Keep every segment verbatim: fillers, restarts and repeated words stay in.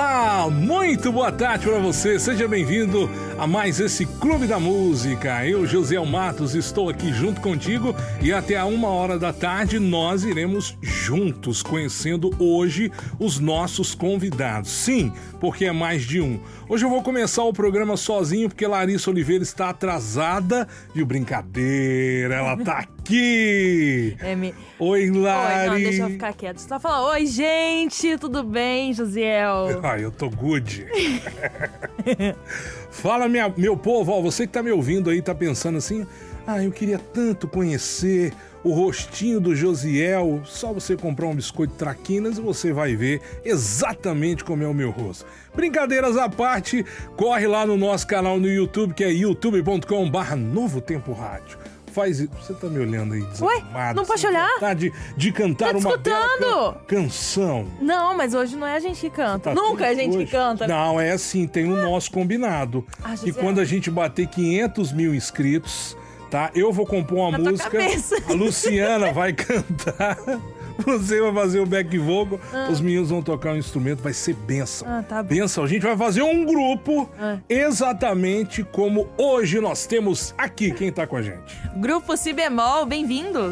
Olá, muito boa tarde para você, seja bem-vindo a mais esse Clube da Música. Eu, Josiel Matos, estou aqui junto contigo e até a uma hora da tarde nós iremos juntos conhecendo hoje os nossos convidados. Sim, porque é mais de um. Hoje eu vou começar o programa sozinho porque Larissa Oliveira está atrasada, viu? Brincadeira, ela tá aqui. É me... Oi, Lari. Oi, não, deixa eu ficar quieto. Você tá falando, oi, gente, tudo bem, Josiel? Ah, eu tô good. Fala, minha, meu povo, ó, você que tá me ouvindo aí, tá pensando assim, ah, eu queria tanto conhecer o rostinho do Josiel. Só você comprar um biscoito Traquinas e você vai ver exatamente como é o meu rosto. Brincadeiras à parte, corre lá no nosso canal no YouTube, que é youtube ponto com barra Novo Tempo Rádio. Faz isso. Você tá me olhando aí desanimado. Ué, não pode olhar? Vontade de cantar tá uma bela can- canção. Não, mas hoje não é a gente que canta. Tá Nunca é a gente hoje. que canta. Não, é assim, tem o ah. nosso combinado. Ah, e quando a gente bater quinhentos mil inscritos, tá? Eu vou compor uma Na música, a Luciana vai cantar, você vai fazer o back vocal, ah. os meninos vão tocar um instrumento, vai ser bênção. Ah, tá bom. Bênção, a gente vai fazer um grupo ah. exatamente como hoje nós temos aqui. Quem tá com a gente? Grupo Si Bemol, bem-vindos.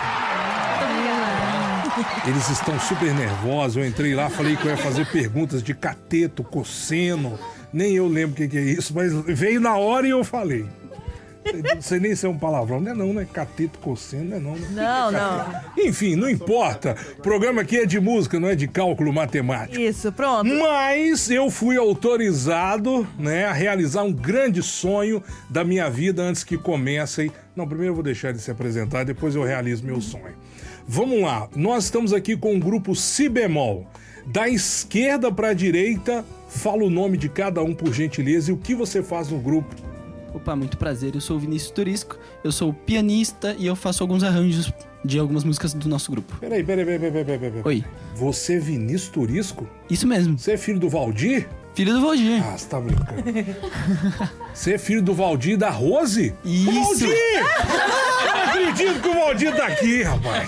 Eles estão super nervosos, eu entrei lá, falei que eu ia fazer perguntas de cateto, cosseno, nem eu lembro o que, que é isso, mas veio na hora e eu falei. Não sei nem se é um palavrão, não é não, né? Cateto, cosseno, não é não. Né? Não, não. Enfim, não importa. O programa aqui é de música, não é de cálculo matemático. Isso, pronto. Mas eu fui autorizado, né, a realizar um grande sonho da minha vida antes que comecem. Não, primeiro eu vou deixar ele se apresentar, depois eu realizo meu sonho. Vamos lá, nós estamos aqui com o grupo Si Bemol. Da esquerda para a direita, fala o nome de cada um, por gentileza, e o que você faz no grupo. Opa, muito prazer, eu sou o Vinícius Turisco, eu sou pianista e eu faço alguns arranjos de algumas músicas do nosso grupo. Peraí, peraí, peraí, peraí, peraí, peraí. Oi. Você é Vinícius Turisco? Isso mesmo. Você é filho do Valdir? Filho do Valdir. Ah, você tá brincando. Você é filho do Valdir e da Rose? Isso. O Valdir! Eu não acredito que o Valdir tá aqui, rapaz.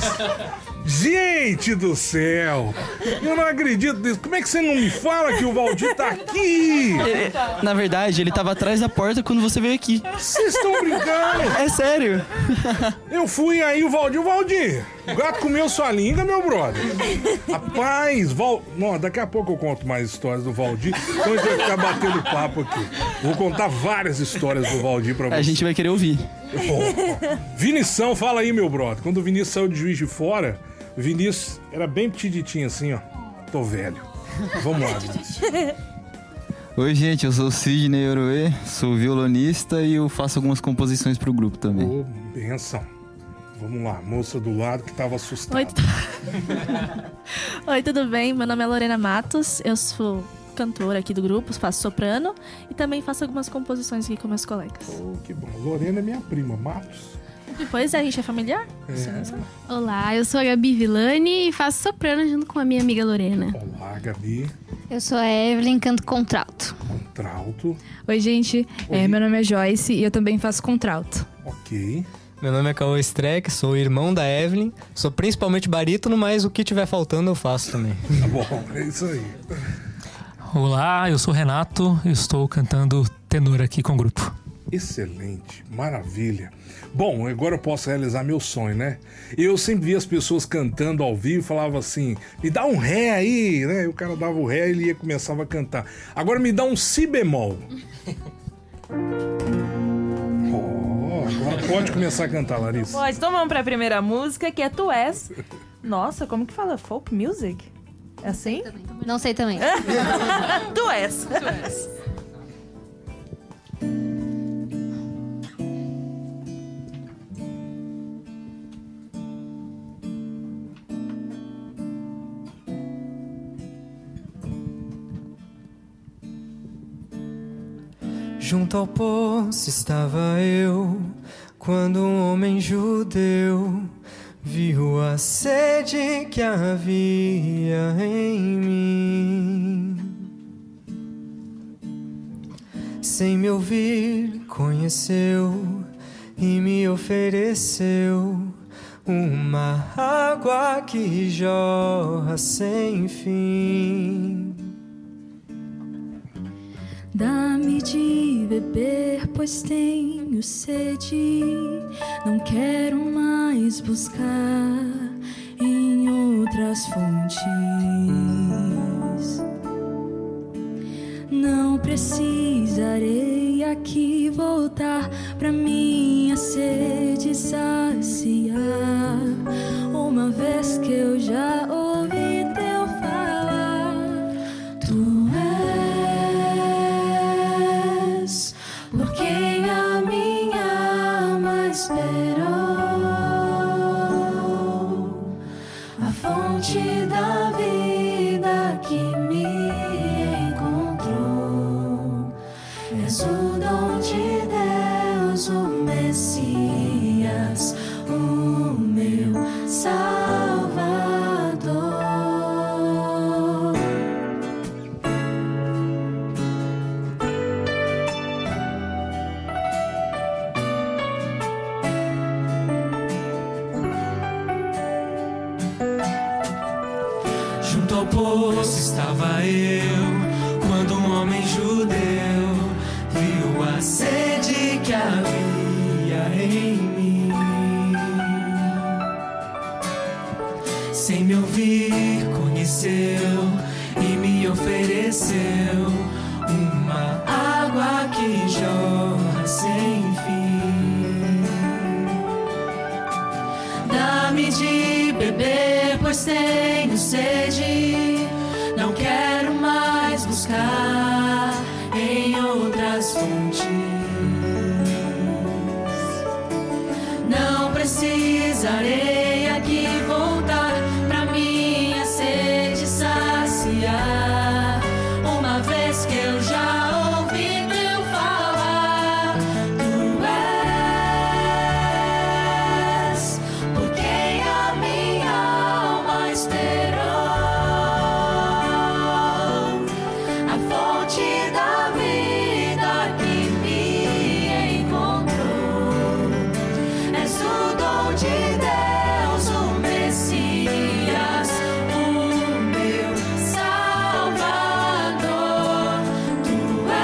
Gente do céu! Eu não acredito nisso. Como é que você não me fala que o Valdir tá aqui? Ele, na verdade, ele tava atrás da porta quando você veio aqui. Vocês estão brincando? É sério. Eu fui aí, o Valdir, o Valdir. O gato comeu sua língua, meu brother. Rapaz, Val... Não, daqui a pouco eu conto mais histórias do Valdir. Então a gente vai ficar batendo papo aqui. Vou contar várias histórias do Valdir pra você. A gente vai querer ouvir. Oh. Vinição, fala aí, meu brother. Quando o Vinícius saiu de Juiz de Fora, o Vinícius era bem petiditinho assim, ó. Tô velho. Vamos lá, Vinícius. Oi, gente, eu sou o Sidney Oroê, sou violonista e eu faço algumas composições pro grupo também. Ô, benção. Vamos lá, moça do lado que tava assustada. Oi, t... Oi, tudo bem? Meu nome é Lorena Matos, eu sou cantora aqui do grupo, faço soprano e também faço algumas composições aqui com meus colegas. Oh, que bom. Lorena é minha prima, Matos. Depois a gente é familiar? É. Olá, eu sou a Gabi Villani e faço soprano junto com a minha amiga Lorena. Olá, Gabi. Eu sou a Evelyn, canto contralto. Contralto. Oi, gente. Oi. É, meu nome é Joyce e eu também faço contralto. Ok. Meu nome é Cauê Streck, sou o irmão da Evelyn. Sou principalmente barítono, mas o que tiver faltando eu faço também. Tá bom, é isso aí. Olá, eu sou o Renato e estou cantando tenor aqui com o grupo. Excelente, maravilha. Bom, agora eu posso realizar meu sonho, né? Eu sempre vi as pessoas cantando ao vivo e falava assim, me dá um ré aí, né? E o cara dava o ré e ele ia, começava a cantar. Agora me dá um si bemol. Oh, agora pode começar a cantar, Larissa. Pode, então vamos pra primeira música, que é Tu És. Nossa, como que fala? Folk music? É assim? Não sei também. Tu És. Tu és. Junto ao poço estava eu, quando um homem judeu viu a sede que havia em mim. Sem me ouvir, conheceu e me ofereceu uma água que jorra sem fim. Dá-me de beber, pois tenho sede. Não quero mais buscar em outras fontes. Não precisarei aqui voltar pra minha sede saciar, uma vez que eu já ouvi teu falar. Tu és por quem a minha alma esperou, a fonte da vida que me encontrou. És o dom de Deus, o Messias, o meu Salvador. Junto ao poço estava eu, quando um homem judeu viu a sede que havia em mim. Sem me ouvir, conheceu e me ofereceu uma água que jorra sem fim. Dá-me de beber, pois tenho sede. Não quero mais buscar em outras fontes. Não precisarei aqui voltar pra minha sede saciar, uma vez que eu já ouvi teu falar. Tu és por quem a minha alma esperou, a fonte da vida que me encontrou. És o dom de Deus, o Messias, o meu Salvador. Tu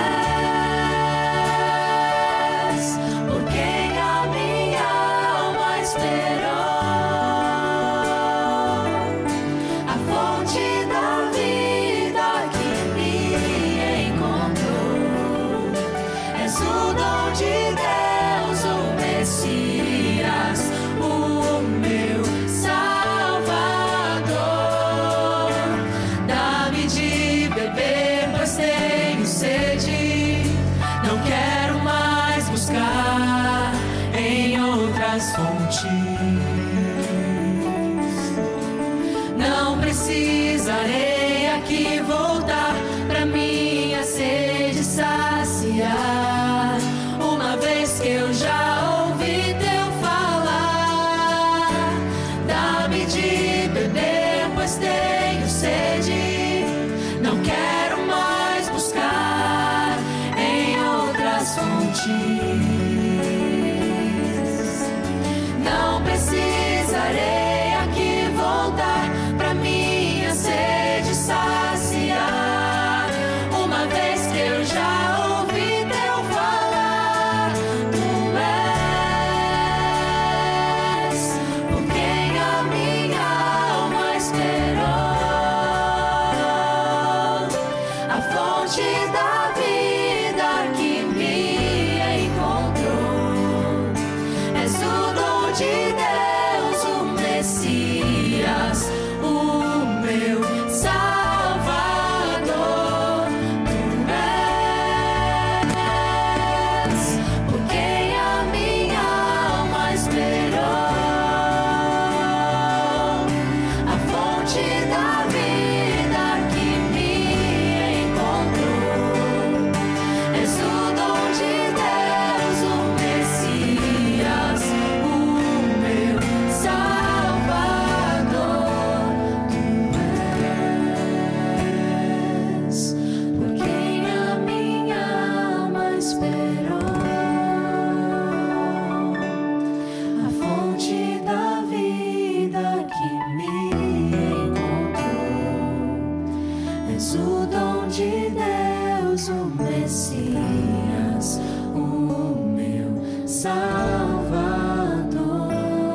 és por quem a minha alma esperou, a fonte da vida que me encontrou. És o dom de Deus, o Messias, o meu Salvador. Dá-me de beber, pois tenho sede. Não quero mais buscar em outras fontes. Não precisarei aqui voltar pra minha sede saciar, uma vez que eu já ouvi teu falar. Dá-me de beber, pois tenho sede. Não quero mais buscar em outras fontes. Não precisarei aqui voltar pra minha sede saciar, uma vez que eu já ouvi teu falar. Tu és por quem a minha alma esperou, a fonte da vida que me encontrou. És o dom de Deus, o Messias, o meu Salvador. Tu és por quem a minha alma esperou, a fonte da vida que me encontrou. És o dom de Deus, o Messias, o meu Salvador. Tu és por quem a minha alma esperou, a fonte da vida que me encontrou. És o dom de Deus, Jesus, o Messias, o meu Salvador.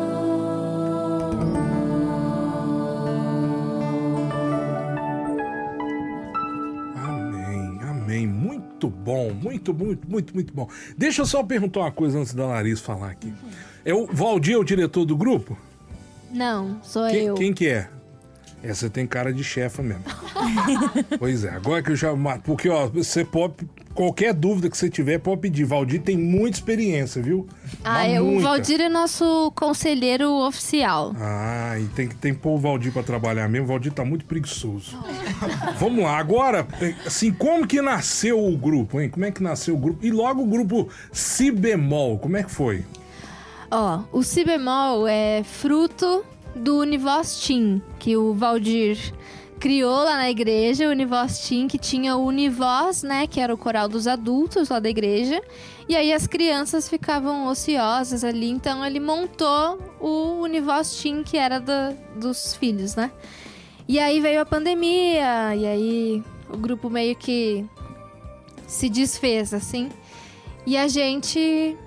Amém, amém. Muito bom, muito, muito, muito, muito bom. Deixa eu só perguntar uma coisa antes da Larissa falar aqui. É o Valdir, é o diretor do grupo? Não, sou Quem, eu. quem que é? Essa tem cara de chefa mesmo. Pois é, agora que eu já... Porque, ó, você pode... Qualquer dúvida que você tiver, pode pedir. Valdir tem muita experiência, viu? Ah, Mas é, o muita. Valdir é nosso conselheiro oficial. Ah, e tem que tem que pôr o Valdir pra trabalhar mesmo. O Valdir tá muito preguiçoso. Vamos lá, agora, assim, como que nasceu o grupo, hein? Como é que nasceu o grupo? E logo o grupo Si Bemol, como é que foi? Ó, o Si Bemol é fruto do Univoz Team, que o Valdir criou lá na igreja, o Univoz Team, que tinha o Univoz, né, que era o coral dos adultos lá da igreja, e aí as crianças ficavam ociosas ali, então ele montou o Univoz Team, que era do, dos filhos, né? E aí veio a pandemia, e aí o grupo meio que se desfez, assim, e a gente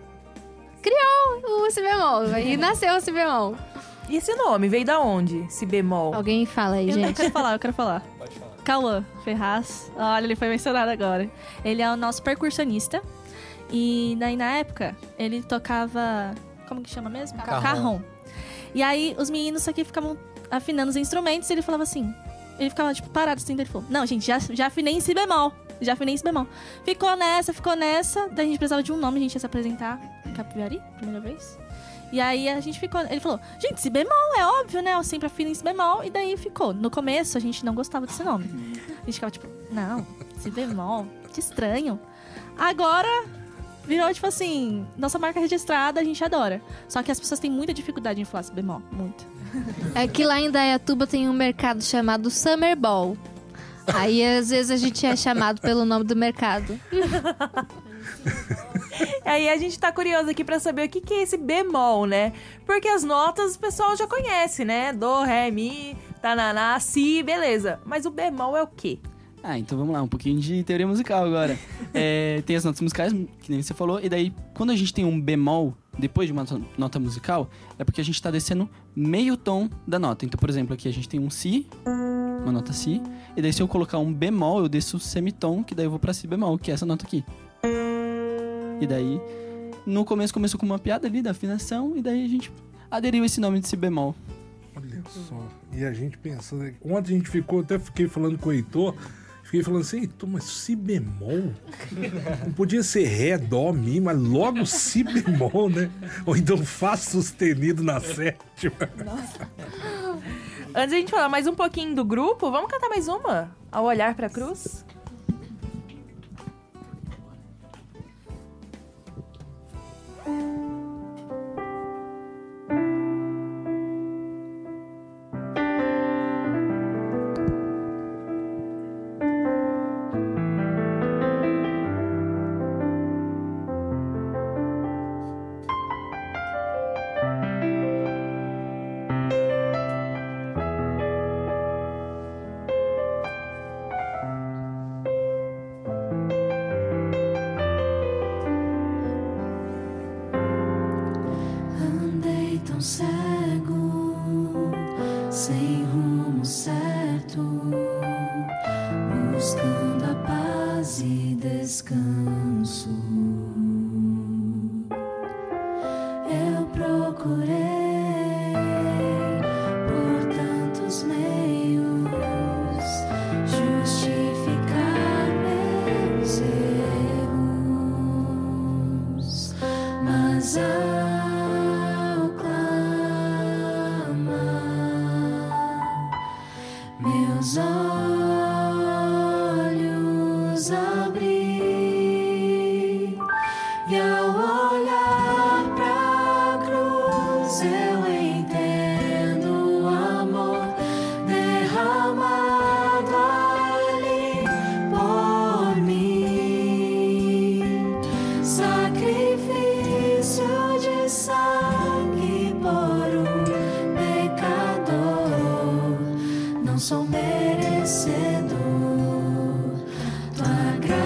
criou o Si Bemol, e nasceu o Si Bemol. E esse nome veio da onde? Si Bemol. Alguém fala aí, Eu gente. quero falar, eu quero falar. Pode falar. Cauã Ferraz. Olha, ele foi mencionado agora. Ele é o nosso percussionista. E daí, na época, ele tocava... Como que chama mesmo? Carrom. Carrom. E aí, os meninos aqui ficavam afinando os instrumentos e ele falava assim... Ele ficava, tipo, parado assim. Daí ele falou, não, gente, já, já afinei em Si Bemol. Já afinei em Si Bemol. Ficou nessa, ficou nessa. Daí a gente precisava de um nome, a gente ia se apresentar. Capivari, primeira vez. E aí a gente ficou... Ele falou, gente, Si Bemol, é óbvio, né? Eu sempre afino em Si Bemol. E daí ficou. No começo, a gente não gostava desse nome. A gente ficava tipo, não, Si Bemol, que estranho. Agora, virou tipo assim, nossa marca registrada, a gente adora. Só que as pessoas têm muita dificuldade em falar Si Bemol, muito. É que lá em Dayatuba tem um mercado chamado Summer Ball. Aí, às vezes, a gente é chamado pelo nome do mercado. Aí a gente tá curioso aqui pra saber o que, que é esse bemol, né? Porque as notas o pessoal já conhece, né? Do, ré, mi, tananá, si, beleza. Mas o bemol é o quê? Ah, então vamos lá, um pouquinho de teoria musical agora. É, tem as notas musicais, que nem você falou, e daí, quando a gente tem um bemol depois de uma nota musical, é porque a gente tá descendo meio tom da nota. Então, por exemplo, aqui a gente tem um si, uma nota si, e daí se eu colocar um bemol, eu desço o semitom, que daí eu vou pra si bemol, que é essa nota aqui. E daí, no começo começou com uma piada ali da afinação, e daí a gente aderiu esse nome de Si Bemol. Olha só, e a gente pensando... Ontem a gente ficou, até fiquei falando com o Heitor, fiquei falando assim, Heitor, mas Si Bemol? Não podia ser Ré, Dó, Mi, mas logo Si Bemol, né? Ou então Fá sustenido na sétima. Nossa. Antes de a gente falar mais um pouquinho do grupo, vamos cantar mais uma? Ao Olhar pra Cruz? Cego, sem rumo certo, buscando a paz e descanso. Eu procurei por tantos meios justificar meus erros, mas a meus olhos abri e ao olhar pra cruz eu entendo o amor derramado ali por mim, sacrifício de sangue por um pecador. Não sou merecedor, tua graça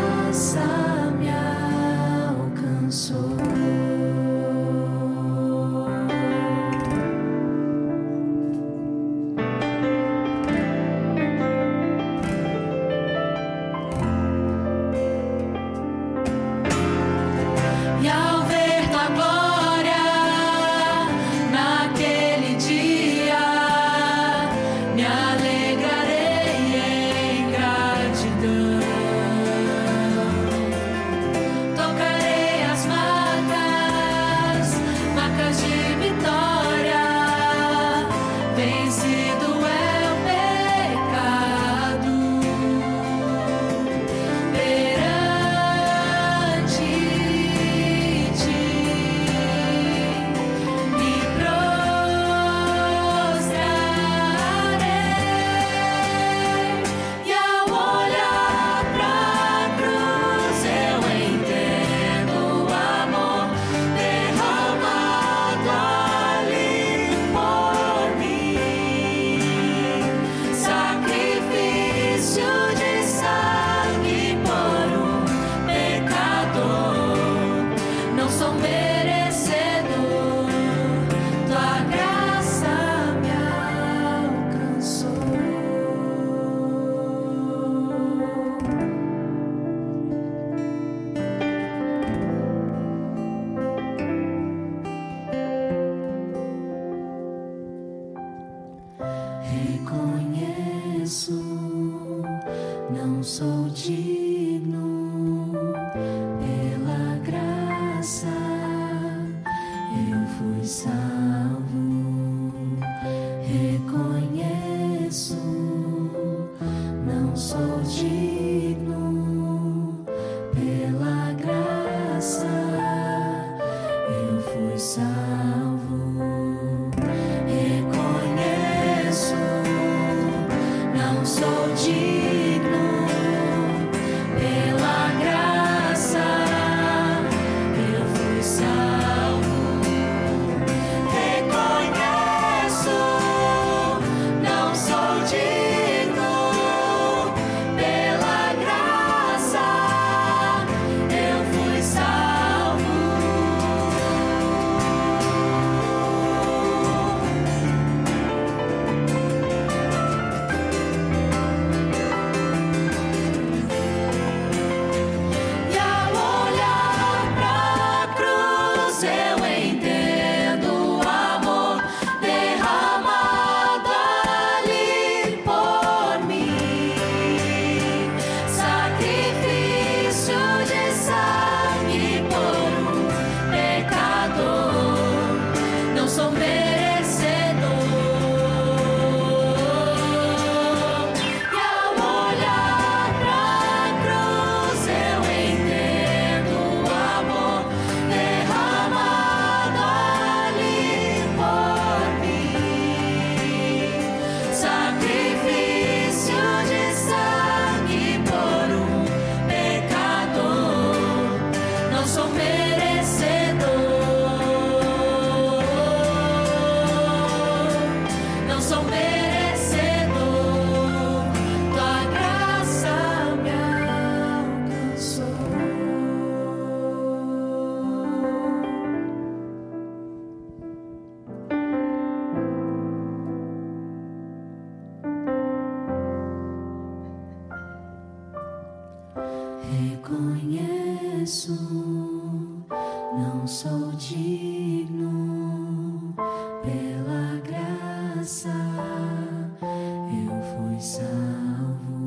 Reconheço, não sou digno, pela graça eu fui salvo.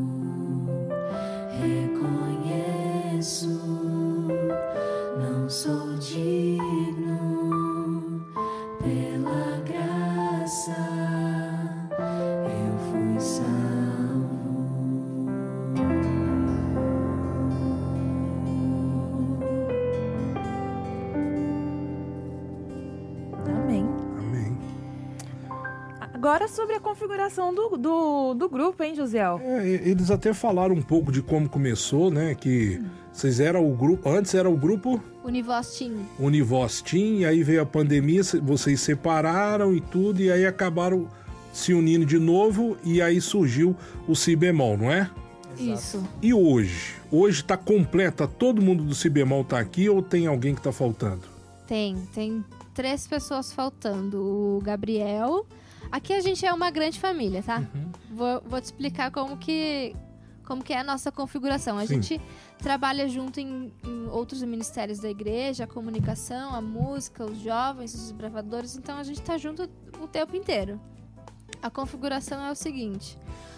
Reconheço, não sou digno, pela graça eu fui salvo. Amém. Amém. Agora sobre a configuração do, do, do grupo, hein, Josiel? É, eles até falaram um pouco de como começou, né? Que vocês eram o grupo. Antes era o grupo Univoz Team. Univoz Team, e aí veio a pandemia, vocês separaram e tudo, e aí acabaram se unindo de novo, e aí surgiu o Si bemol, não é? Isso. E hoje? Hoje tá completa, todo mundo do Si bemol tá aqui ou tem alguém que tá faltando? Tem, tem três pessoas faltando. O Gabriel. Aqui a gente é uma grande família, tá? Uhum. Vou, vou te explicar como que, como que é a nossa configuração. A Sim. gente trabalha junto em, em outros ministérios da igreja, a comunicação, a música, os jovens, os desbravadores. Então a gente tá junto o tempo inteiro. A configuração é o seguinte.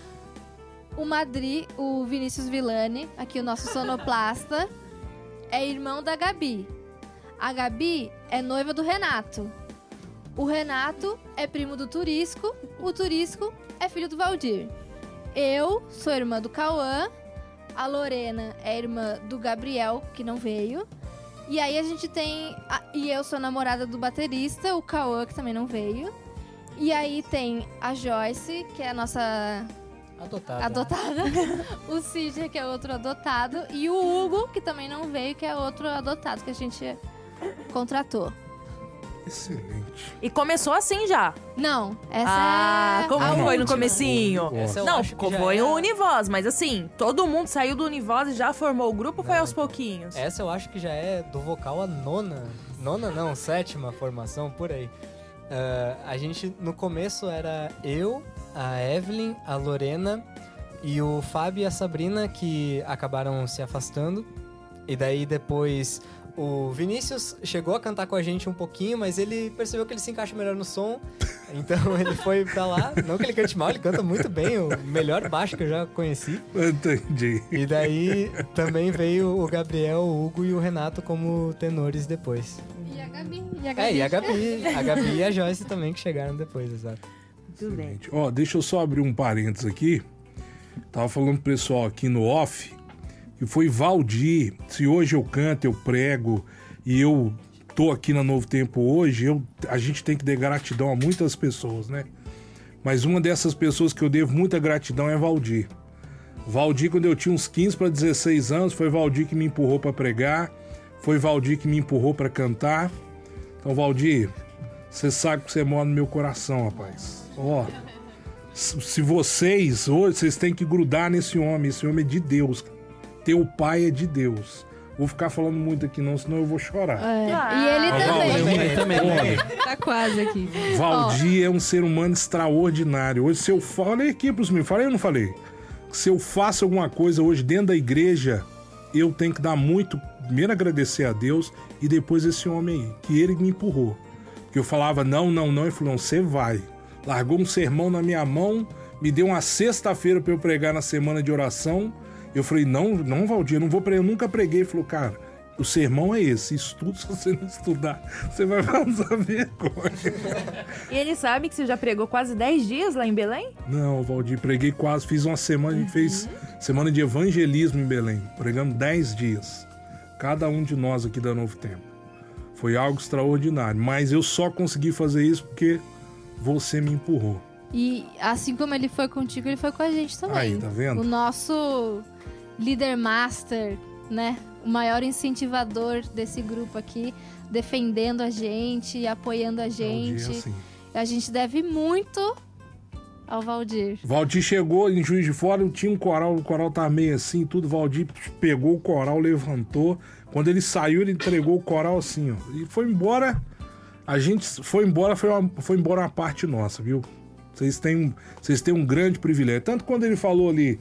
O Madri, o Vinícius Villani, aqui o nosso sonoplasta, é irmão da Gabi. A Gabi é noiva do Renato. O Renato é primo do Turisco. O Turisco é filho do Valdir. Eu sou irmã do Cauã. A Lorena é irmã do Gabriel, que não veio. E aí a gente tem... A, e eu sou namorada do baterista, o Cauã, que também não veio. E aí tem a Joyce, que é a nossa... Adotada. Adotada. O Cid, que é outro adotado. E o Hugo, que também não veio, que é outro adotado que a gente contratou. Excelente. E começou assim já? Não, essa ah, é como a foi última. no comecinho? Essa eu Não, acho que já foi é o a- Univoz, mas assim, todo mundo saiu do Univoz e já formou o grupo ou foi Não, aos pouquinhos? Essa eu acho que já é do vocal a nona. Nona não, sétima formação, por aí. Ah, a gente, no começo, era eu, a Evelyn, a Lorena e o Fábio e a Sabrina, que acabaram se afastando. E daí depois o Vinícius chegou a cantar com a gente um pouquinho, mas ele percebeu que ele se encaixa melhor no som. Então ele foi pra lá. Não que ele cante mal, ele canta muito bem, o melhor baixo que eu já conheci. Entendi. E daí também veio o Gabriel, o Hugo e o Renato como tenores depois. E a Gabi. E a Gabi. É, e a Gabi, a Gabi e a Joyce também que chegaram depois, exato. Tudo bem. Excelente. Ó, deixa eu só abrir um parênteses aqui. Tava falando pro pessoal aqui no off que foi Valdir. Se hoje eu canto, eu prego e eu tô aqui na Novo Tempo hoje, eu, a gente tem que dar gratidão a muitas pessoas, né? Mas uma dessas pessoas que eu devo muita gratidão é Valdir. Valdir, quando eu tinha uns quinze para dezesseis anos, foi Valdir que me empurrou para pregar, foi Valdir que me empurrou para cantar. Então, Valdir, você sabe que você mora no meu coração, rapaz. Ó, se vocês, hoje, vocês têm que grudar nesse homem, esse homem é de Deus. Teu pai é de Deus. Vou ficar falando muito aqui não, senão eu vou chorar. É. Ah, E ele Ó, também. Valdir, também, olha, Tá quase aqui. Valdir é um ser humano extraordinário. Hoje, se eu falei aqui pros meus, falei ou não falei? Se eu faço alguma coisa hoje dentro da igreja, eu tenho que dar muito, primeiro agradecer a Deus e depois esse homem aí, que ele me empurrou. Porque eu falava não, não, não, ele falou, não, você vai. Largou um sermão na minha mão, me deu uma sexta-feira para eu pregar na semana de oração. Eu falei, não, não, Valdir, eu não vou pregar, eu nunca preguei. Ele falou, cara, o sermão é esse, estuda, se você não estudar, você vai passar vergonha. E ele sabe que você já pregou quase dez dias lá em Belém? Não, Valdir, preguei quase, fiz uma semana, a gente fez semana de evangelismo em Belém, pregamos dez dias, cada um de nós aqui da Novo Tempo. Foi algo extraordinário, mas eu só consegui fazer isso porque você me empurrou. E assim como ele foi contigo, ele foi com a gente também. Aí, tá vendo? O nosso líder master, né? O maior incentivador desse grupo aqui, defendendo a gente, apoiando a gente. Valdir, assim. A gente deve muito ao Valdir. Valdir chegou em Juiz de Fora, tinha um coral, o coral tava meio assim, tudo. Valdir pegou o coral, levantou. Quando ele saiu, ele entregou o coral assim, ó. E foi embora. A gente foi embora, foi, uma, foi embora uma parte nossa, viu? Vocês têm, um, vocês têm um grande privilégio. Tanto quando ele falou ali,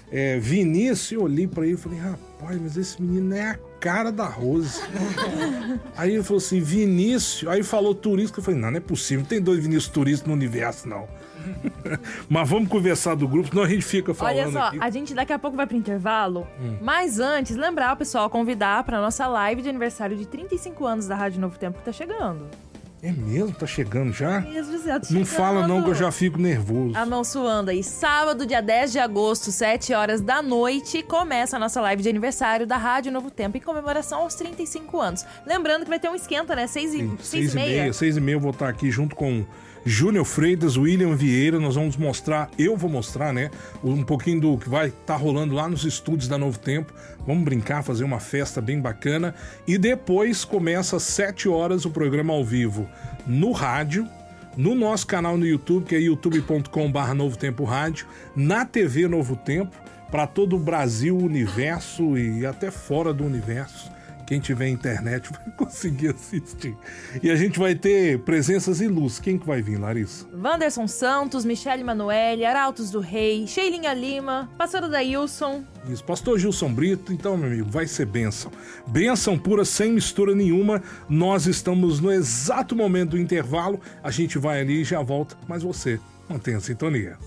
é, Vinícius, eu olhei pra ele e falei, rapaz, mas esse menino é a cara da Rose. Aí ele falou assim, Vinícius, aí falou turista, eu falei, não, não é possível, não tem dois Vinícius turistas no universo, não. Mas vamos conversar do grupo, senão a gente fica falando. Olha só, aqui. a gente daqui a pouco vai pro intervalo, Hum. mas antes, lembrar o pessoal, convidar pra nossa live de aniversário de trinta e cinco anos da Rádio Novo Tempo que tá chegando. É mesmo? Tá chegando já? Mesmo, Zé, tá Não chegando. fala não que eu já fico nervoso. A mão suando aí. Sábado, dia dez de agosto, sete horas da noite, começa a nossa live de aniversário da Rádio Novo Tempo em comemoração aos trinta e cinco anos. Lembrando que vai ter um esquenta, né? Seis e, Sim, seis seis e meia. Seis e meia eu vou estar aqui junto com Júnior Freitas, William Vieira. Nós vamos mostrar, eu vou mostrar, né? Um pouquinho do que vai estar rolando lá nos estúdios da Novo Tempo. Vamos brincar, fazer uma festa bem bacana. E depois começa às sete horas o programa ao vivo no rádio, no nosso canal no YouTube, que é youtube ponto com barra Novo Tempo Rádio, na T V Novo Tempo, para todo o Brasil, universo e até fora do universo. Quem tiver internet vai conseguir assistir. E a gente vai ter presenças ilustres. Quem que vai vir, Larissa? Wanderson Santos, Michele Manoeli, Arautos do Rei, Sheilinha Lima, pastora Dailson. Isso, pastor Gilson Brito. Então, meu amigo, vai ser bênção. Bênção pura, sem mistura nenhuma. Nós estamos no exato momento do intervalo. A gente vai ali e já volta. Mas você, mantenha a sintonia.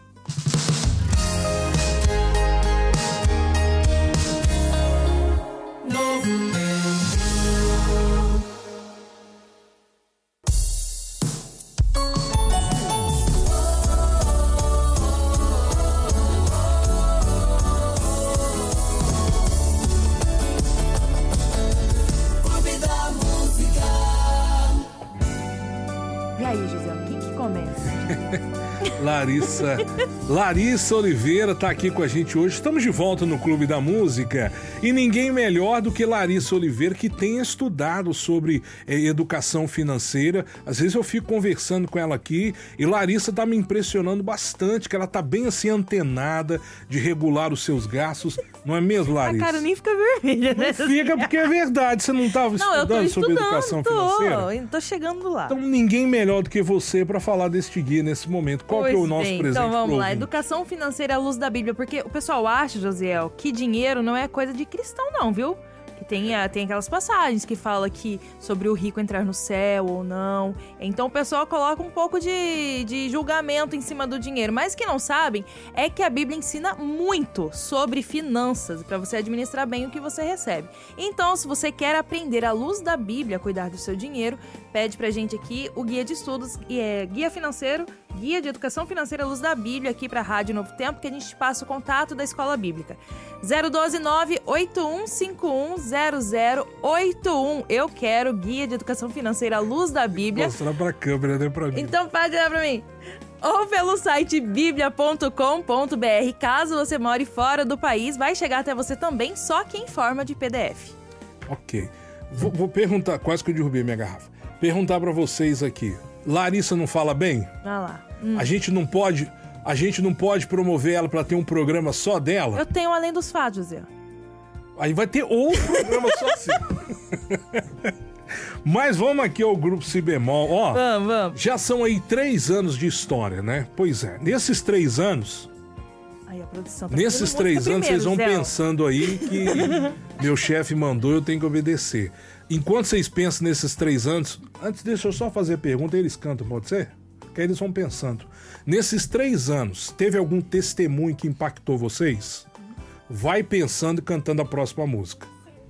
E aí, Gisele, quem que começa? Larissa, Larissa Oliveira tá aqui com a gente hoje. Estamos de volta no Clube da Música e ninguém melhor do que Larissa Oliveira, que tem estudado sobre eh, educação financeira. Às vezes eu fico conversando com ela aqui e Larissa tá me impressionando bastante, que ela tá bem assim antenada de regular os seus gastos. Não é mesmo, Larissa? A cara nem fica vermelha, né? Não fica porque é verdade. Você não estava Não, eu tô estudando sobre estudando, educação tô, financeira? Tô chegando lá. Então ninguém melhor do que você para falar deste guia nesse momento. Qual que é o nosso bem, presente? Então vamos pro lá, ouvinte? educação financeira à luz da Bíblia, porque o pessoal acha, Josiel, que dinheiro não é coisa de cristão não, viu? Que tem, a- tem aquelas passagens que fala que sobre o rico entrar no céu ou não. Então o pessoal coloca um pouco de, de julgamento em cima do dinheiro. Mas o que não sabem é que a Bíblia ensina muito sobre finanças, para você administrar bem o que você recebe. Então, se você quer aprender à luz da Bíblia a cuidar do seu dinheiro, pede pra gente aqui o guia de estudos, e é guia financeiro, guia de educação financeira à luz da Bíblia aqui pra Rádio Novo Tempo, que a gente passa o contato da Escola Bíblica. zero um dois nove oito um cinco um zero zero oito um. Eu quero guia de educação financeira à luz da Bíblia. Mostrar pra câmera, né, pra mim. Então pode olhar pra mim. Ou pelo site biblia ponto com ponto b r. Caso você more fora do país, vai chegar até você também, só que em forma de P D F. Ok. Vou, vou perguntar, quase que eu derrubei minha garrafa. Perguntar pra vocês aqui. Larissa não fala bem? Olha lá. Hum. A gente não pode, a gente não pode promover ela pra ter um programa só dela? Eu tenho Além dos Fatos, Zé. Aí vai ter outro programa só assim. Mas vamos aqui ao grupo Si Bemol. Ó, vamos, vamos. Já são aí três anos de história, né? Pois é. Nesses três anos, Aí a produção tá nesses fazendo três música anos, primeiro, vocês vão Zé. pensando aí que meu chefe mandou, eu tenho que obedecer. Enquanto vocês pensam nesses três anos, antes deixa eu só fazer a pergunta, eles cantam, pode ser? Que aí eles vão pensando. Nesses três anos, teve algum testemunho que impactou vocês? Vai pensando e cantando a próxima música.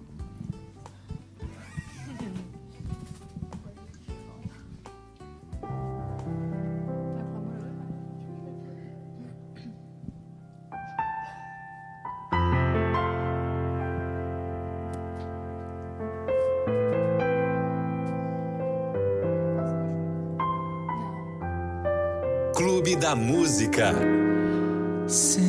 Clube da Música. Senhor,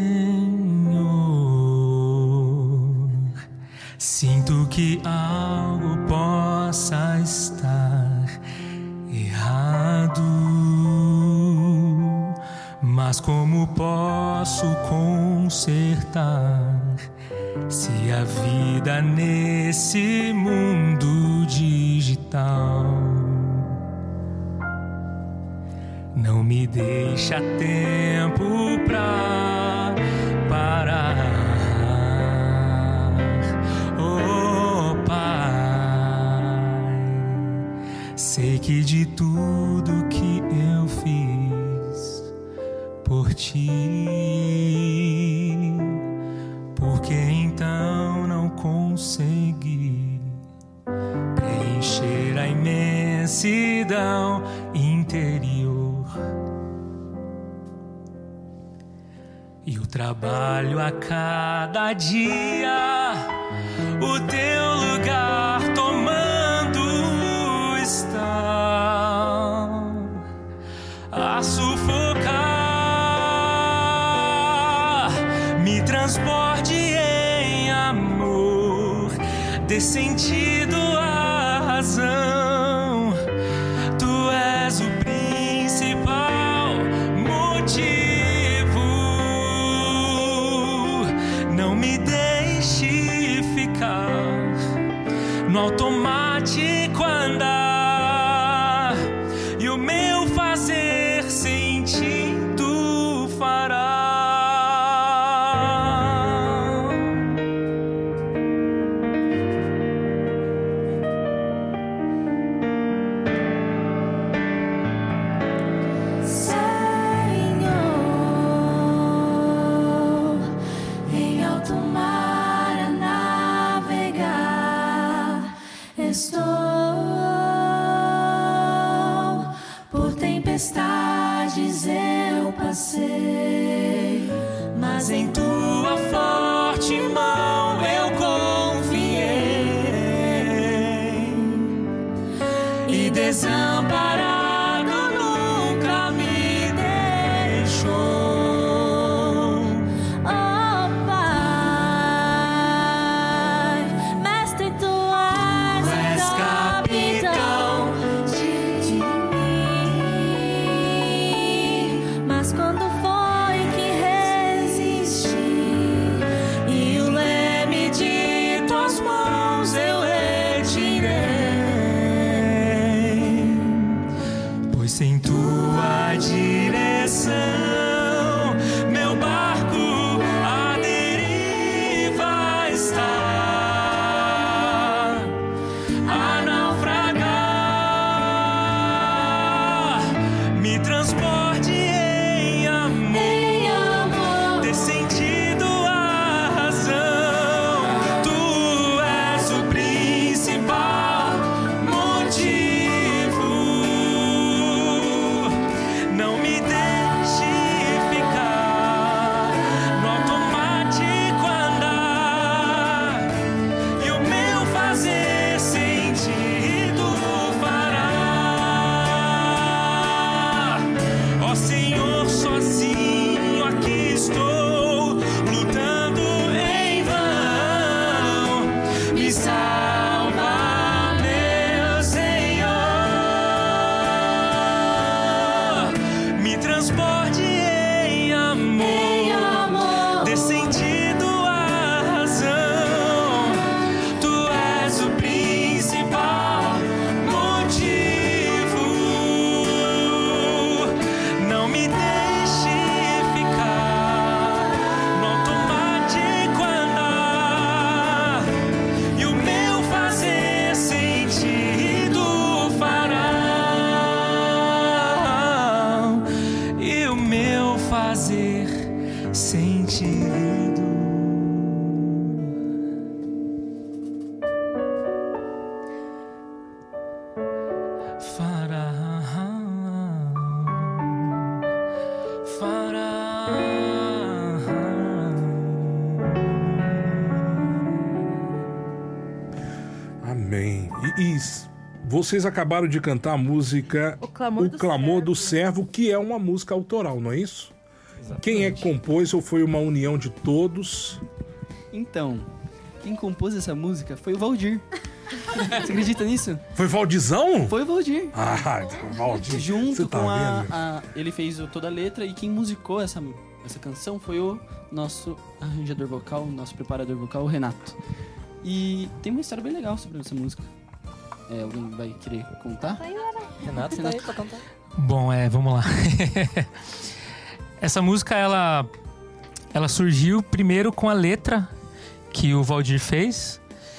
sinto que algo possa estar errado, mas como posso consertar se a vida nesse mundo digital não me deixa tempo pra parar? que de tudo que eu fiz por ti, porque então não consegui preencher a imensidão interior. E o trabalho a cada dia, o teu lugar tomando está a sufocar. Me transporte em amor, dê sentido à razão. Tu és o principal motivo. Não me deixe ficar no automático andar, e o meu fazer sem ti tu fará. Estou por tempestades eu passei, mas em tua forte mão eu confiei, e desamparado nunca me deixou. Sem tua direção, meu barco à deriva está, a naufragar. Me transporte em amor, em amor. Dê sentido à razão. Tu és o principal motivo. Não me deixe ficar no automático andar, e o meu fazer sentido fará. Ó Senhor, sozinho aqui estou, lutando em vão. Me salva, meu Senhor. Me transporte em amor, em amor. Dê sentido à razão. Tu és o principal motivo. Não me deixe ficar no automático andar, e o meu fazer sentido fará. E o meu fazer sentido fará, fará. Amém. E, e vocês acabaram de cantar a música O Clamor, o do, Clamor servo. do Servo, que é uma música autoral, não é isso? Exatamente. Quem é que compôs ou foi uma união de todos? Então, quem compôs essa música foi o Valdir. Você acredita nisso? Foi Valdizão? Foi o Valdir. Ah, Valdir. Junto Você tá com a, vendo? a- Ele fez o- toda a letra, e quem musicou essa, essa canção foi o nosso arranjador vocal, nosso preparador vocal, o Renato. E tem uma história bem legal sobre essa música. É, alguém vai querer contar? Renato tá aí pra cantar. Bom, é, vamos lá. Essa música, ela, ela surgiu primeiro com a letra que o Valdir fez.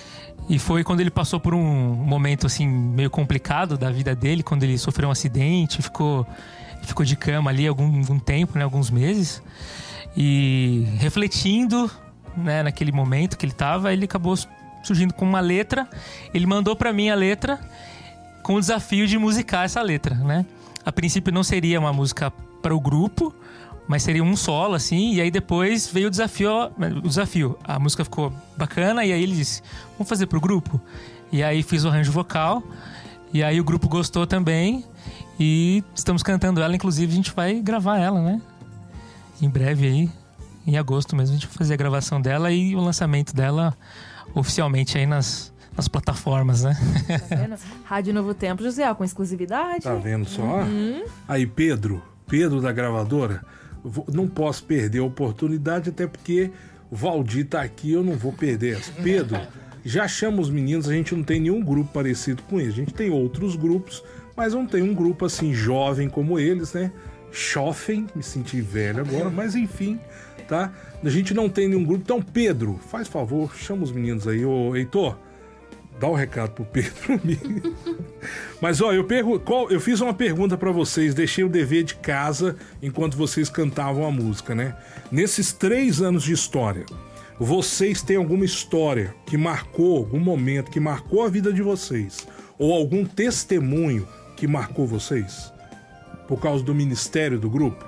E foi quando ele passou por um momento assim meio complicado da vida dele, quando ele sofreu um acidente, ficou, ficou de cama ali algum, algum tempo, né, alguns meses. E refletindo, né, naquele momento que ele estava, ele acabou surgindo com uma letra. Ele mandou para mim a letra com o desafio de musicar essa letra, né? A princípio não seria uma música para o grupo, mas seria um solo, assim. E aí depois veio o desafio, o desafio. A música ficou bacana e aí ele disse, vamos fazer pro grupo? E aí fiz o arranjo vocal. E aí o grupo gostou também. E estamos cantando ela, inclusive a gente vai gravar ela, né? Em breve aí, em agosto mesmo, a gente vai fazer a gravação dela e o lançamento dela oficialmente aí nas, nas plataformas, né? Tá vendo? Rádio Novo Tempo, José, com exclusividade. Tá vendo só? Uhum. Aí, Pedro, Pedro da gravadora, vou, não posso perder a oportunidade, até porque o Valdir tá aqui, eu não vou perder essa. Pedro, já chama os meninos, a gente não tem nenhum grupo parecido com eles. A gente tem outros grupos, mas não tem um grupo assim jovem como eles, né? Chofen, me senti velho agora, mas enfim, tá? A gente não tem nenhum grupo. Então, Pedro, faz favor, chama os meninos aí. Ô, Heitor, dá um recado pro Pedro. Mas, ó, eu, pergu- qual, eu fiz uma pergunta pra vocês, deixei o dever de casa enquanto vocês cantavam a música, né? Nesses três anos de história, vocês têm alguma história que marcou, algum momento que marcou a vida de vocês? Ou algum testemunho que marcou vocês? Por causa do ministério do grupo?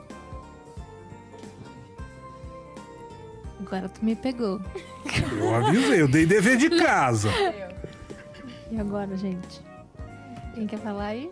Agora tu me pegou. Eu avisei, eu dei dever de casa. E agora, gente? Quem quer falar aí?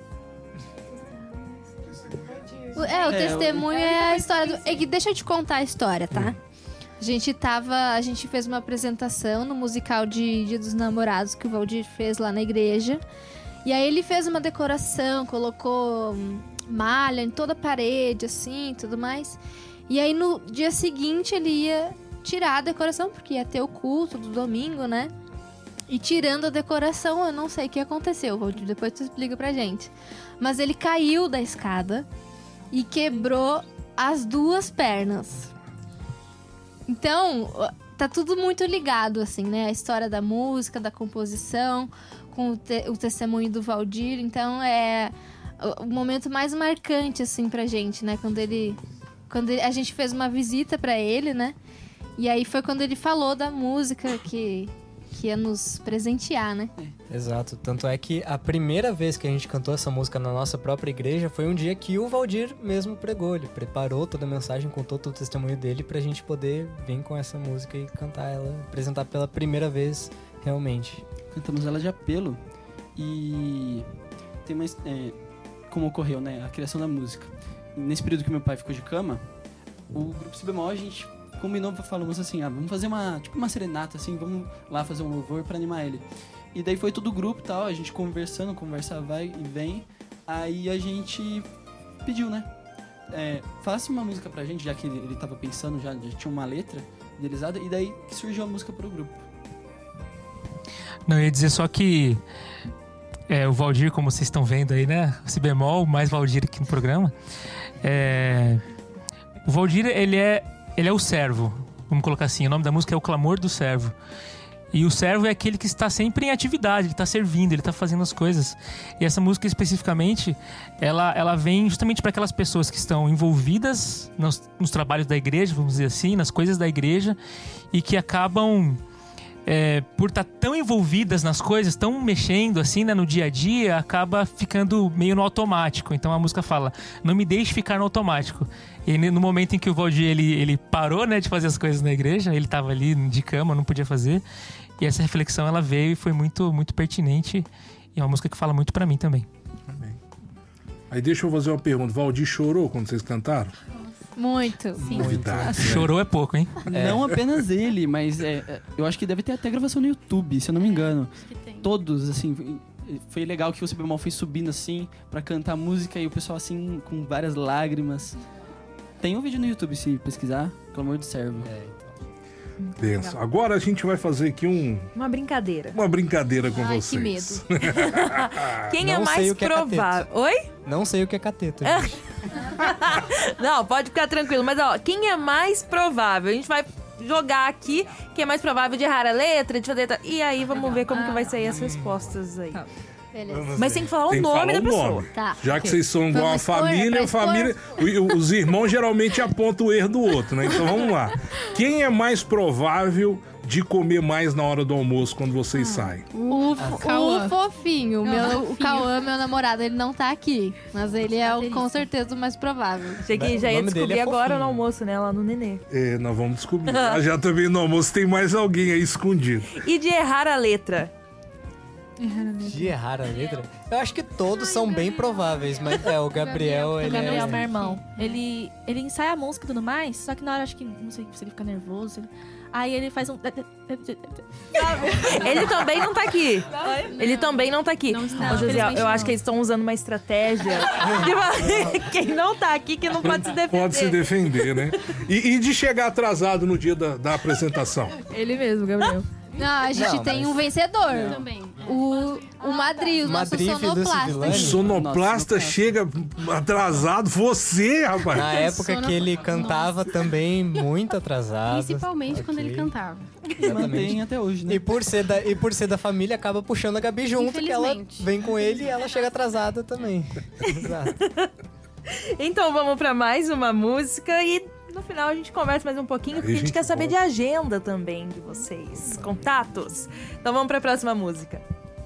O- É, o É, testemunho é a história do... É que deixa eu te contar a história, tá? A gente tava... A gente fez uma apresentação no musical de Dia dos Namorados que o Valdir fez lá na igreja. E aí ele fez uma decoração, colocou hum, malha em toda a parede, assim, tudo mais. E aí no dia seguinte ele ia tirar a decoração, porque ia ter o culto do domingo, né? E tirando a decoração, eu não sei o que aconteceu, Valdir, depois tu explica pra gente. Mas ele caiu da escada e quebrou as duas pernas. Então, tá tudo muito ligado, assim, né? A história da música, da composição, com o, te- o testemunho do Valdir. Então, é o, o momento mais marcante, assim, pra gente, né? Quando ele... Quando ele- a gente fez uma visita pra ele, né? E aí foi quando ele falou da música que, que ia nos presentear, né? Exato, tanto é que a primeira vez que a gente cantou essa música na nossa própria igreja foi um dia que o Valdir mesmo pregou. Ele preparou toda a mensagem, contou todo o testemunho dele pra gente poder vir com essa música e cantar ela, apresentar pela primeira vez realmente. Cantamos ela de apelo e tem uma, é, como ocorreu, né, a criação da música. Nesse período que meu pai ficou de cama, o grupo Si Bemol, a gente combinou, falamos assim, ah, vamos fazer uma, tipo uma serenata, assim, vamos lá fazer um louvor pra animar ele. E daí foi todo o grupo e tal, a gente conversando, conversa vai e vem, aí a gente pediu, né, é, faça uma música pra gente, já que ele, ele tava pensando, já, já tinha uma letra idealizada, e daí que surgiu a música pro grupo. Não, eu ia dizer só que é, o Valdir, como vocês estão vendo aí, né? Si Bemol, mais Valdir aqui no programa. É, o Valdir, ele é, ele é o servo, vamos colocar assim. O nome da música é O Clamor do Servo. E o servo é aquele que está sempre em atividade, ele está servindo, ele está fazendo as coisas. E essa música especificamente, ela, ela vem justamente para aquelas pessoas que estão envolvidas nos, nos trabalhos da igreja, vamos dizer assim, nas coisas da igreja, e que acabam... É, por estar tão envolvidas nas coisas, tão mexendo assim, né, no dia a dia, acaba ficando meio no automático. Então a música fala, não me deixe ficar no automático. E no momento em que o Valdir, ele, ele parou, né, de fazer as coisas na igreja, ele estava ali de cama, não podia fazer. E essa reflexão, ela veio e foi muito, muito pertinente. E é uma música que fala muito pra mim também. Amém. Aí deixa eu fazer uma pergunta. Valdir chorou quando vocês cantaram? Muito. Sim. Novidade, né? Chorou é pouco, hein? É. Não apenas ele, mas é, é, eu acho que deve ter até gravação no YouTube, se eu não me engano. Todos, assim, foi legal que o Si Bemol foi subindo assim pra cantar música e o pessoal assim com várias lágrimas. Tem um vídeo no YouTube se pesquisar, Clamor do Servo. É, então. Pensa. Agora a gente vai fazer aqui um... Uma brincadeira. Uma brincadeira com Ai, vocês. que medo. Quem Não é sei mais o que é provável? Oi? Não sei o que é cateto, gente. Não, pode ficar tranquilo. Mas, ó, quem é mais provável? A gente vai jogar aqui, que é mais provável de errar a letra, de fazer... E aí vamos ver como que vai sair as respostas aí. Beleza. Mas tem que falar Tem o que nome falar da o pessoa. nome. Tá. Já que Ok. vocês são igual a Vamos expor, família, é a pra família, o- os irmãos geralmente apontam o erro do outro, né? Então vamos lá. Quem é mais provável de comer mais na hora do almoço quando vocês saem? O, fo- Cauã. o fofinho, o Não, meu, o fofinho. Cauã, meu namorado, ele não tá aqui. Mas ele é o, com certeza o mais provável. Achei que O já ia nome dele descobrir é agora fofinho. no almoço, né? Lá no Nenê. É, nós vamos descobrir. Ah, já também no almoço tem mais alguém aí escondido. E de errar a letra? De errar a letra? Eu acho que todos são bem prováveis, mas é, o Gabriel, O ele Gabriel, é... meu irmão, ele, ele ensaia a música e tudo mais, só que na hora, acho que, não sei se ele fica nervoso, ele- aí ele faz um... Ele também não tá aqui. Ele também não tá aqui. Não está. Ô, Josiel, Infelizmente eu não. acho que eles estão usando uma estratégia. de- Quem não tá aqui, que não pode se defender. Pode se defender, né? E, e de chegar atrasado no dia da, da apresentação? Ele mesmo, Gabriel. Não, a gente Não, tem mas- um vencedor. Também. O, o Madri, o nosso Madri, filho do sonoplasta. O Civilani. sonoplasta Nossa, chega atrasado. Você, rapaz. Na época que ele cantava também muito atrasado. Principalmente quando Ok. ele cantava. Mantém até hoje, né? E por, ser da, e por ser da família, acaba puxando a Gabi junto, que ela Infelizmente. vem com ele e ela chega atrasada também. Exato. Então vamos pra mais uma música e no final a gente conversa mais um pouquinho, porque a gente gente quer saber de volta. agenda também de vocês, contatos. Então vamos pra próxima música.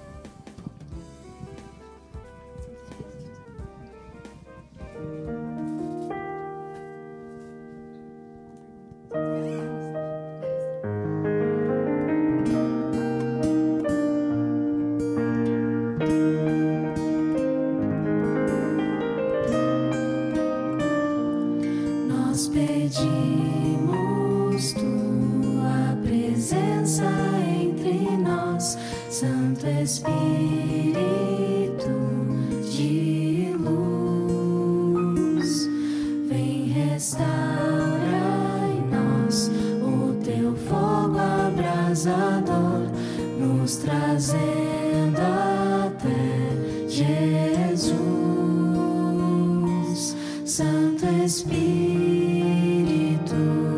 Nós pedimos tua presença entre nós, Santo Espírito de luz. Vem restaurar em nós o teu fogo abrasador, nos trazendo até Jesus. Santo Espírito,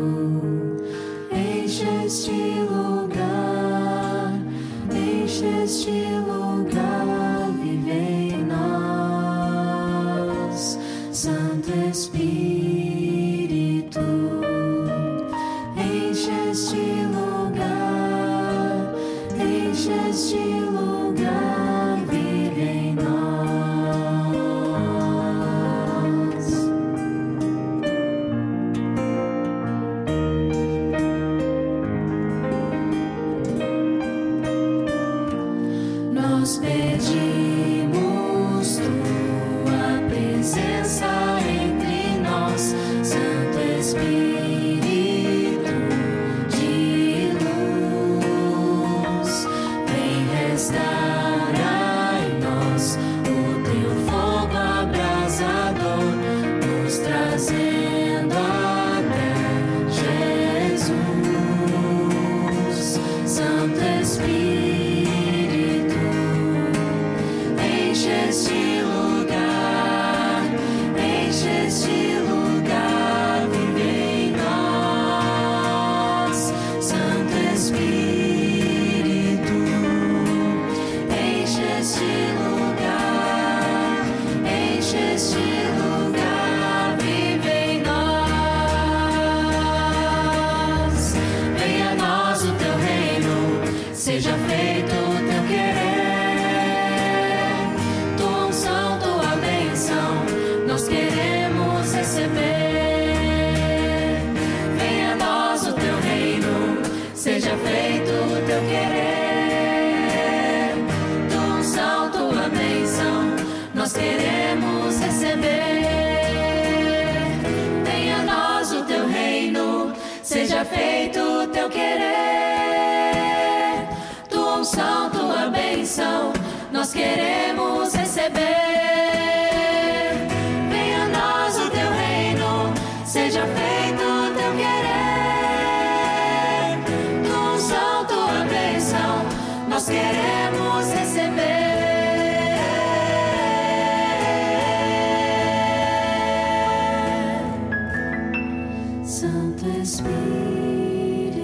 enche este lugar, enche este lugar, vive em nós. Santo Espírito, enche este lugar, enche este lugar, vive em nós. Nós pedimos tua presença entre nós, Santo Espírito de luz. Vem restaurar em nós o teu fogo abrasador, nos trazendo até Jesus. Santo Espírito, enche este lugar, enche este lugar, vive em nós. Santo Espírito, enche este lugar, enche este lugar, vive em nós. Venha a nós o teu reino, seja feito o teu querer. Tua unção, tua bênção, nós queremos receber. Venha a nós o teu reino, seja feito o teu querer. Tua unção, tua bênção, nós queremos receber. Venha a nós o teu reino, seja feito o teu querer. Tua unção, tua bênção, nós queremos receber. Venha a nós o teu reino, seja feito o teu querer. Tua unção, tua bênção, nós queremos receber. Santo Espírito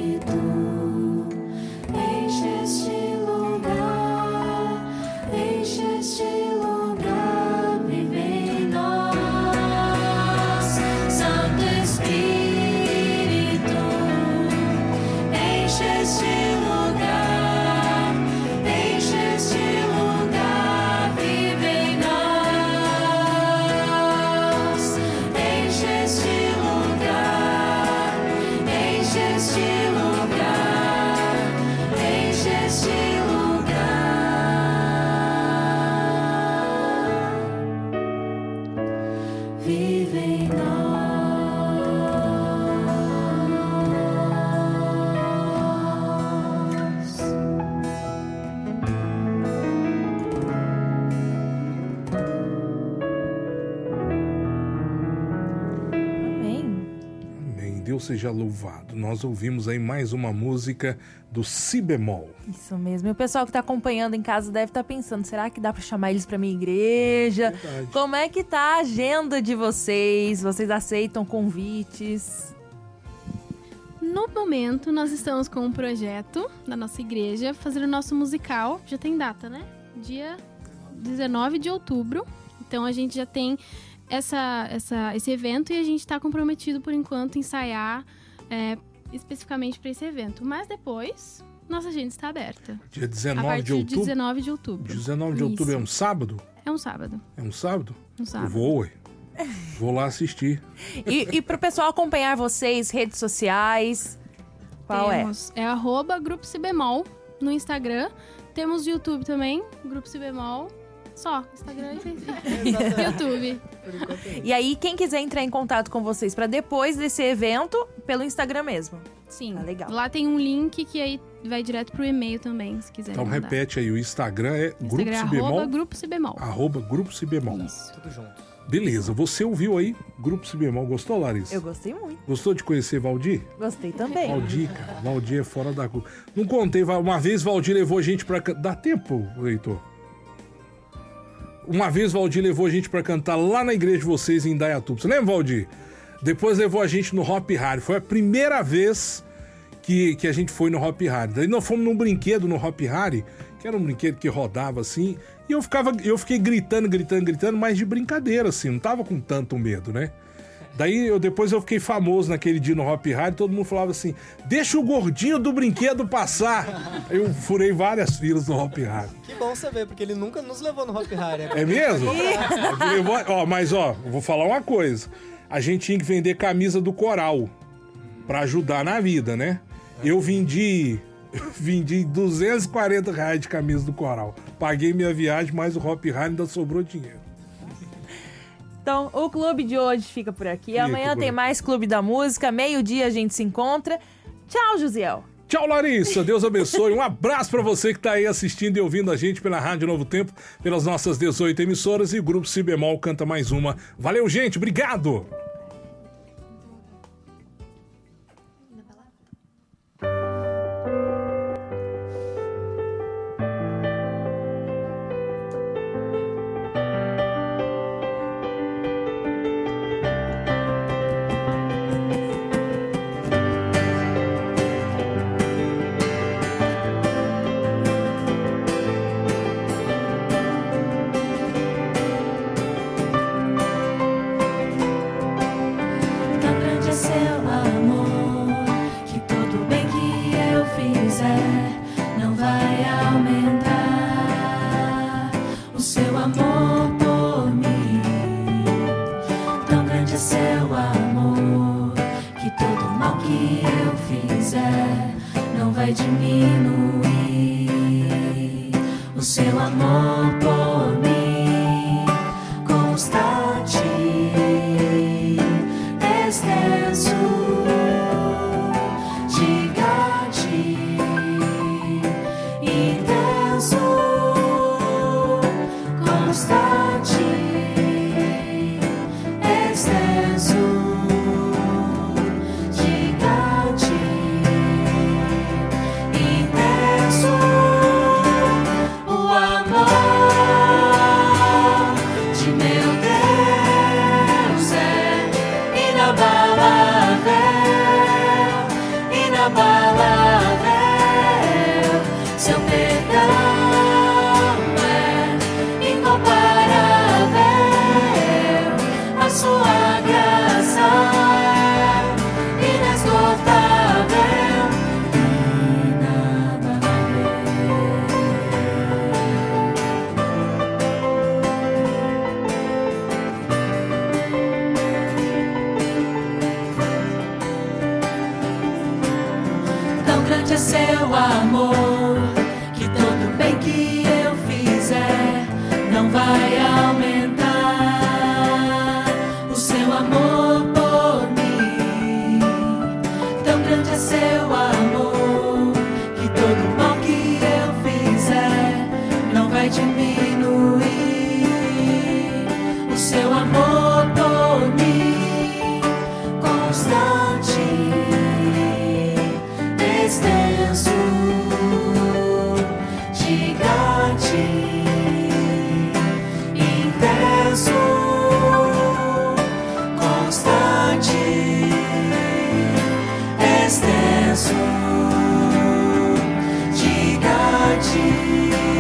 Deus seja louvado. Nós ouvimos aí mais uma música do Si bemol. Isso mesmo. E o pessoal que tá acompanhando em casa deve estar pensando, será que dá pra chamar eles pra minha igreja? Verdade. Como é que tá a agenda de vocês? Vocês aceitam convites? No momento, nós estamos com um projeto da nossa igreja, fazendo o nosso musical. Já tem data, né? Dia dezenove de outubro. Então, a gente já tem essa, essa, esse evento e a gente está comprometido, por enquanto, em ensaiar é, especificamente para esse evento. Mas depois, nossa agenda está aberta. Dia dezenove a partir de outubro? de dezenove de outubro. dezenove de outubro é um sábado? É um sábado. É um sábado? Um sábado. Eu vou, ué. Vou lá assistir. E, e pro pessoal acompanhar vocês, redes sociais, qual Temos, é? É arroba Grupo Si Bemol no Instagram. Temos YouTube também, Grupo Si Bemol. Só, Instagram e YouTube. E aí, quem quiser entrar em contato com vocês para depois desse evento, pelo Instagram mesmo. Sim. Ah, legal. Lá tem um link que aí vai direto pro e-mail também, se quiser. Então mandar. repete aí, o Instagram é Instagram Grupo é Si Bemol. arroba Grupo Si Bemol. Arroba Grupo Si Bemol. Isso. Tudo junto. Beleza, você ouviu aí Grupo Si Bemol, gostou, Larissa? Eu gostei muito. Gostou de conhecer Valdir? Gostei também. Valdir, cara, Valdir é fora da curva. Não contei, uma vez Valdir levou a gente pra... Dá tempo, Heitor? Uma vez Valdir levou a gente pra cantar lá na igreja de vocês em Indaiatuba. Você lembra, Valdir? Depois levou a gente no Hop Hari. Foi a primeira vez que, que a gente foi no Hop Hari. Daí nós fomos num brinquedo no Hop Hari, que era um brinquedo que rodava assim, e eu, ficava, eu fiquei gritando, gritando, gritando, mas de brincadeira, assim, não tava com tanto medo, né? Daí eu, depois eu fiquei famoso naquele dia no Hop Hari, todo mundo falava assim, deixa o gordinho do brinquedo passar. Eu furei várias filas no Hop Hari. Que bom saber, porque ele nunca nos levou no Hop Hari. É mesmo? Levou, ó, mas ó, eu vou falar uma coisa. A gente tinha que vender camisa do coral pra ajudar na vida, né? Eu vendi... Vendi duzentos e quarenta reais de camisa do coral. Paguei minha viagem, mas o Hop Hari ainda sobrou dinheiro. Então, o clube de hoje fica por aqui. Fica Amanhã por tem aqui. mais Clube da Música. Meio-dia a gente se encontra. Tchau, Josiel. Tchau, Larissa. Deus abençoe. Um abraço pra você que tá aí assistindo e ouvindo a gente pela Rádio Novo Tempo, pelas nossas dezoito emissoras, e o Grupo Si Bemol canta mais uma. Valeu, gente. Obrigado. Tão grande é seu amor, que todo bem que eu fizer não vai aumentar o seu amor por mim. Tão grande é seu amor, que todo mal que eu fizer não vai diminuir o seu amor por mim. Constante, extenso, gigante, intenso, constante, extenso, gigante, intenso, o amor ti.